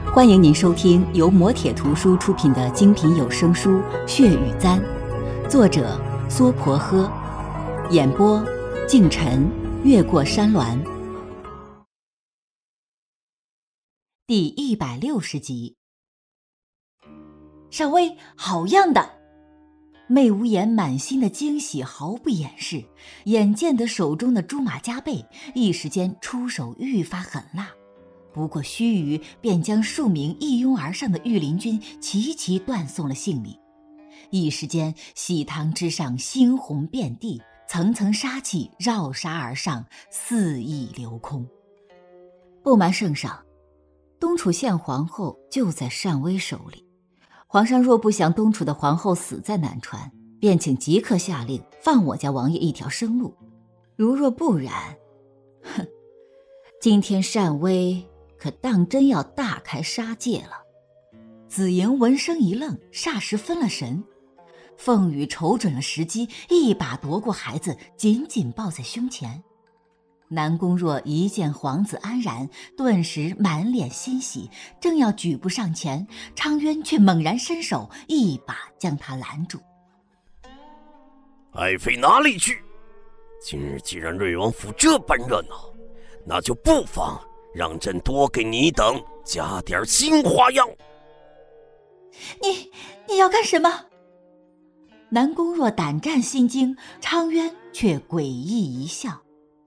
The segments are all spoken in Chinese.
欢迎您收听由磨铁图书出品的精品有声书《血与簪》，作者苏婆诃，演播敬晨，越过山峦。第160集。尚薇，好样的！媚无言满心的惊喜毫不掩饰，眼见得手中的猪马加倍，一时间出手愈发狠辣。不过须臾，便将数名一拥而上的御林军齐齐断送了性命。一时间，喜堂之上猩红遍地，层层杀气绕杀而上，肆意流空。不瞒圣上，东楚县皇后就在单威手里。皇上若不想东楚的皇后死在南川，便请即刻下令放我家王爷一条生路。如若不然，今天单威可当真要大开杀戒了。子莹闻声一愣，霎时分了神。凤羽瞅准了时机，一把夺过孩子，紧紧抱在胸前。南宫若一见皇子安然，顿时满脸欣喜，正要举步上前，昌渊却猛然伸手，一把将他拦住。 爱妃哪里去？今日既然瑞王府这般热闹，那就不妨让朕多给你等加点新花样。 你要干什么？南宫若胆战心惊，昌渊却诡异一笑。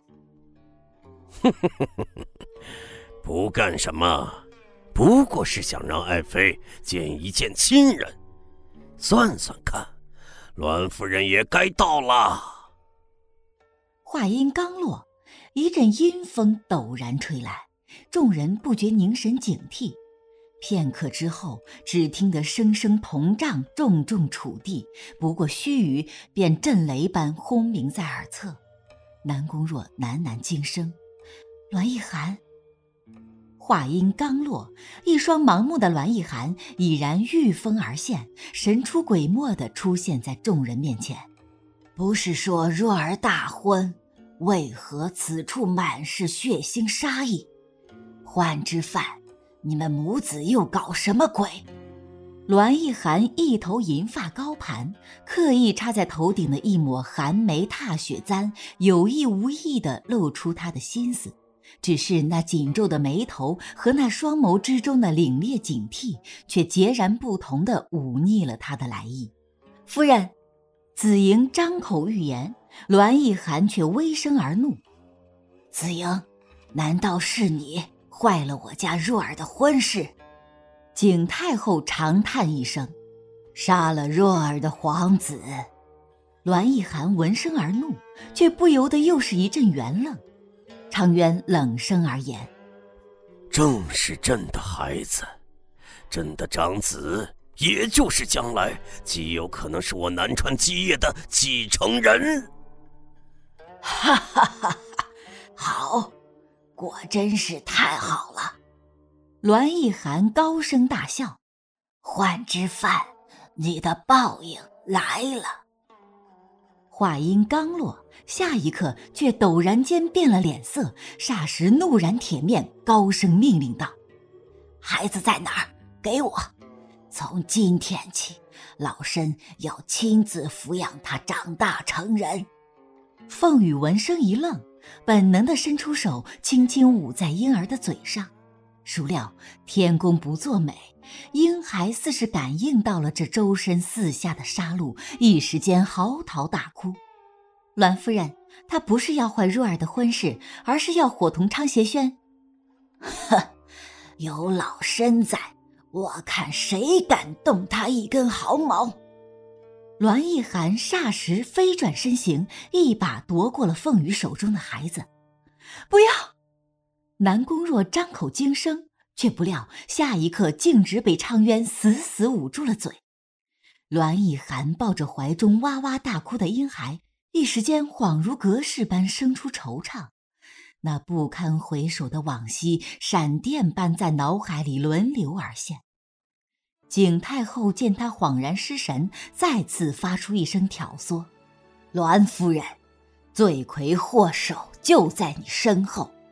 不干什么，不过是想让爱妃见一见亲人。算算看，栾夫人也该到了。 话音刚落，一阵阴风陡然吹来，众人不觉凝神警惕。片刻之后，只听得声声铜杖重重触地，不过须臾，便震雷般轰鸣在耳侧。南宫若喃喃惊声：“栾奕涵。”话音刚落，一双盲目的栾奕涵已然御风而现，神出鬼没地出现在众人面前。不是说若儿大婚，为何此处满是血腥杀意？欢之犯，你们母子又搞什么鬼？栾奕涵一头银发高盘，刻意插在头顶的一抹寒梅踏雪簪，有意无意地露出他的心思。只是那紧皱的眉头和那双眸之中的凛冽警惕，却截然不同地忤逆了他的来意。夫人，子莹张口欲言，栾奕涵却微声而怒：“子莹，难道是你坏了我家若儿的婚事？”景太后长叹一声：“杀了若儿的皇子。”栾奕涵闻声而怒，却不由得又是一阵圆愣。昌渊冷声而言：“ 正是朕的孩子，朕的长子，也就是将来极有可能是我南川基业的继承人。” 哈哈哈哈，好，果真是太好了。栾奕涵高声大笑：“欢之犯，你的报应来了。”话音刚落，下一刻却陡然间变了脸色，霎时怒燃铁面，高声命令道：“孩子在哪儿？给我！从今天起，老身要亲自抚养他长大成人。”凤羽闻声一愣，本能地伸出手，轻轻捂在婴儿的嘴上。孰料天公不作美，婴孩似是感应到了这周身四下的杀戮，一时间嚎啕大哭。栾夫人，她不是要坏若儿的婚事，而是要伙同昌协轩。哼，有老身在，我看谁敢动他一根毫毛。栾奕涵霎时飞转身形，一把夺过了凤羽手中的孩子。不要！南宫若张口惊声，却不料下一刻径直被昌渊死死捂住了嘴。栾奕涵抱着怀中哇哇大哭的婴孩，一时间恍如隔世般生出惆怅。那不堪回首的往昔，闪电般在脑海里轮流而现。景太后见他恍然失神，再次发出一声挑唆：“栾夫人，罪魁祸首就在你身后。”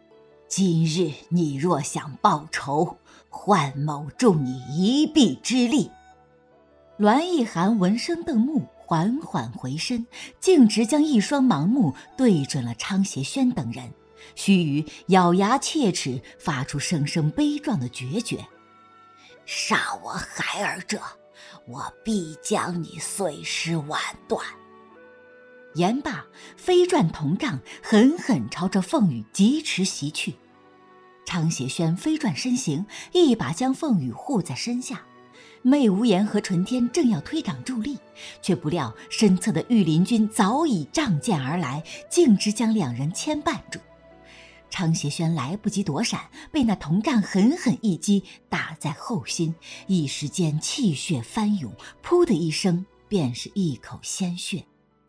今日你若想报仇，幻某助你一臂之力。栾奕涵闻声瞪目，缓缓回身，径直将一双盲目对准了昌协轩等人，须臾咬牙切齿，发出声声悲壮的决绝：杀我孩儿者，我必将你碎尸万段。言罢，飞转铜杖狠狠朝着凤羽疾驰袭去。昌协轩飞转身形，一把将凤羽护在身下。媚无言和纯天正要推掌助力，却不料身侧的御林军早已仗剑而来，径直将两人牵绊住。昌协轩来不及躲闪，被那铜杖狠狠一击打在后心，一时间气血翻涌，噗的一声便是一口鲜血。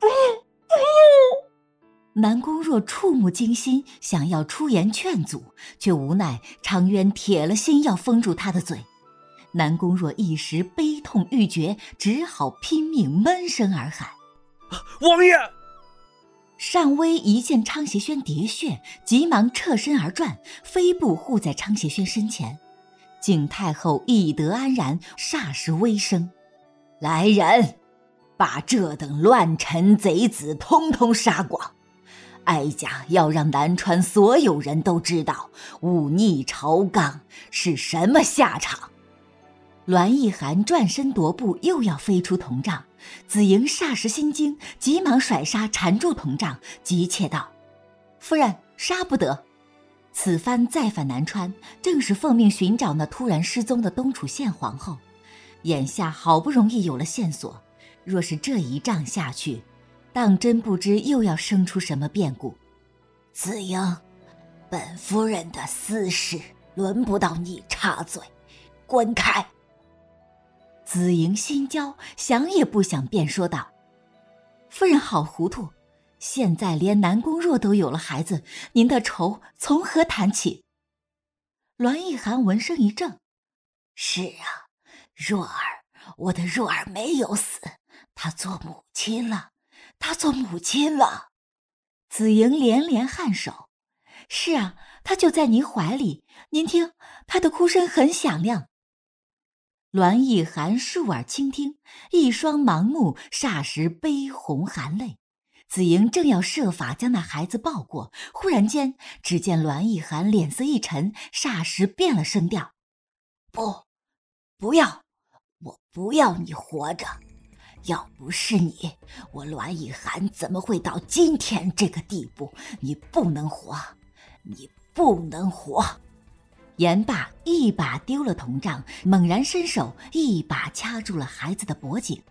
南宫若触目惊心，想要出言劝阻，却无奈常渊铁了心要封住他的嘴。南宫若一时悲痛欲绝，只好拼命闷声而喊： 王爷！ 单威一见昌协轩喋血，急忙侧身而转，飞步护在昌协轩身前。景太后亦得安然，霎时微声：来人，把这等乱臣贼子通通杀光！哀家要让南川所有人都知道，忤逆朝纲是什么下场。栾奕涵转身踱步，又要飞出铜杖。子莹霎时心惊，急忙甩纱缠住铜杖，急切道：夫人，杀不得。此番再返南川，正是奉命寻找那突然失踪的东楚县皇后。眼下好不容易有了线索，若是这一仗下去，当真不知又要生出什么变故。子莹，本夫人的私事轮不到你插嘴，滚开！子莹心焦，想也不想便说道：夫人好糊涂，现在连南宫若都有了孩子，您的仇从何谈起？栾奕涵闻声一怔：是啊，若儿，我的若儿没有死，她做母亲了，她做母亲了。子莹连连颔首：是啊，她就在您怀里，您听，她的哭声很响亮。栾奕涵竖耳倾听，一双盲目霎时悲红含泪。子莹正要设法将那孩子抱过，忽然间只见栾奕涵脸色一沉，霎时变了声调：不要，我不要你活着，要不是你，我栾奕涵怎么会到今天这个地步？你不能活，你不能活！言罢，一把丢了铜杖，猛然伸手，一把掐住了孩子的脖颈。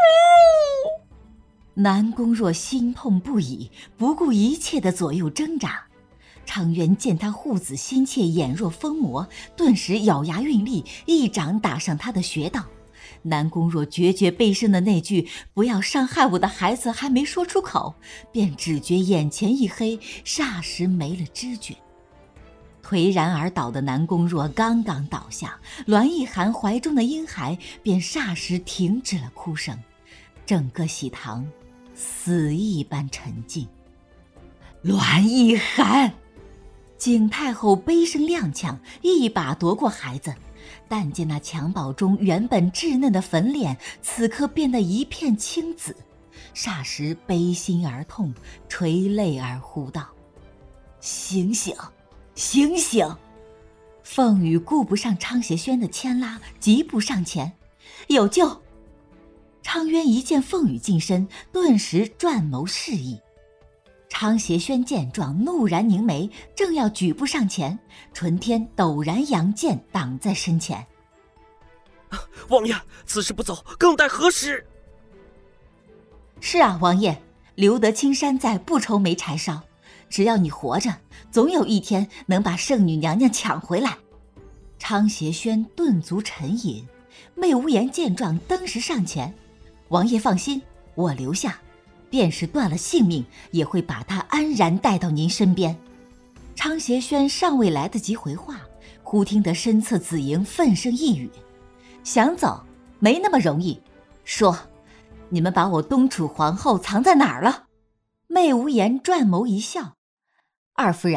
南宫若心痛不已，不顾一切的左右挣扎。昌渊见他护子心切，眼若疯魔，顿时咬牙运力，一掌打上他的穴道。南宫若决绝悲声的那句“不要伤害我的孩子”还没说出口，便只觉眼前一黑，霎时没了知觉。颓然而倒的南宫若刚刚倒下，栾奕涵怀中的婴孩便霎时停止了哭声，整个喜堂死一般沉静。栾奕涵！景太后悲声踉跄，一把夺过孩子，但见那襁褓中原本稚嫩的粉脸，此刻变得一片青紫，霎时悲心而痛，垂泪而呼道：醒醒，醒醒！凤羽顾不上昌协轩的牵拉，疾步上前：有救！昌渊一见凤羽近身，顿时转眸示意。昌协轩见状，怒然凝眉，正要举步上前，纯天陡然扬剑挡在身前： 王爷，此时不走，更待何时？ 是啊，王爷，留得青山在，不愁没柴烧。只要你活着，总有一天能把圣女娘娘抢回来。昌协轩顿足沉吟，媚无言见状，登时上前：王爷放心，我留下，便是断了性命，也会把她安然带到您身边。昌协轩尚未来得及回话，忽听得身侧子莹愤声一语：想走没那么容易，说你们把我东楚皇后藏在哪儿了？媚无言转眸一笑：二夫人，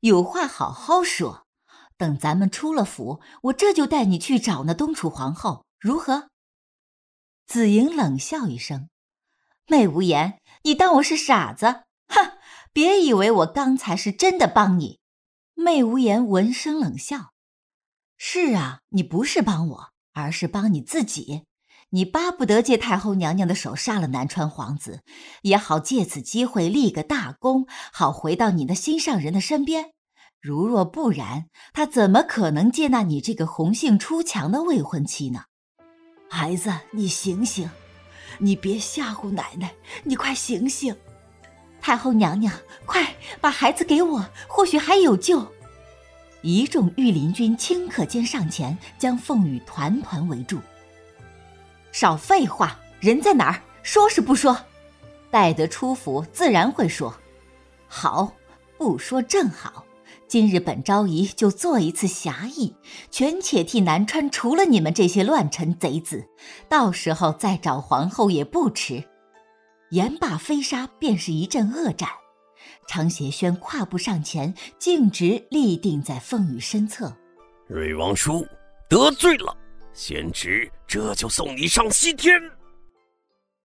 有话好好说，等咱们出了府，我这就带你去找那东楚皇后，如何？”子莹冷笑一声：“媚无言，你当我是傻子？哼，别以为我刚才是真的帮你。”媚无言闻声冷笑：“是啊，你不是帮我，而是帮你自己。你巴不得借太后娘娘的手杀了南川皇子，也好借此机会立个大功，好回到你的心上人的身边。如若不然，他怎么可能接纳你这个红杏出墙的未婚妻呢？孩子，你醒醒，你别吓唬奶奶，你快醒醒！太后娘娘，快把孩子给我，或许还有救。”一众御林军顷刻间上前，将凤羽团团围住。少废话，人在哪儿？说是不说？待得出府，自然会说。好，不说正好。今日本昭仪就做一次侠义，权且替南川除了你们这些乱臣贼子，到时候再找皇后也不迟。言罢飞沙，便是一阵恶斩。常协轩跨步上前，径直立定在凤羽身侧。 瑞王叔得罪了，贤侄这就送你上西天。